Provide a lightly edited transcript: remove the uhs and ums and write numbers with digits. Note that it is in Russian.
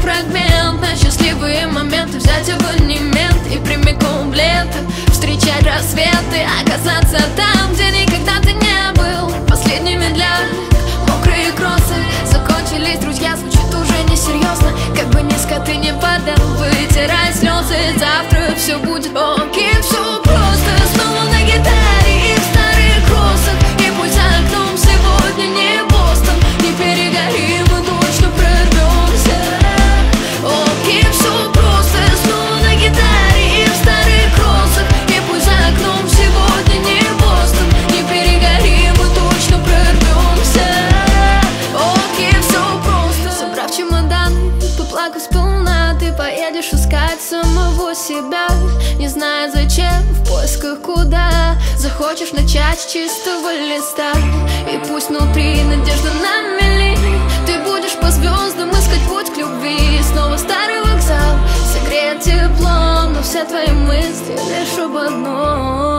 фрагмент на счастливые моменты. Взять абонемент и прямиком в лето, встречать рассветы, оказаться там, где никогда ты не был. Последний медляк, мокрые кроссы, закончились друзья, звучит уже несерьезно. Как бы низко ты не падал, вытирай слезы, завтра все будет окей. Все просто, снова на гитаре и в старых кроссах. И пусть за окном сегодня не Бостон, не перегори, мы точно прорвемся. Окей, все просто, снова на гитаре и в старых кроссах. И пусть за окном сегодня не Бостон, не перегори, мы точно прорвемся. Окей, все просто. Собрав чемоданы, поплакав сполна, ты поедешь искать самого себя, не зная зачем, в поисках куда. Захочешь начать с чистого листа, и пусть внутри надежда на мели. Ты будешь по звездам искать путь к любви. Снова старый вокзал, согреет теплом, но все твои мысли лишь об одном.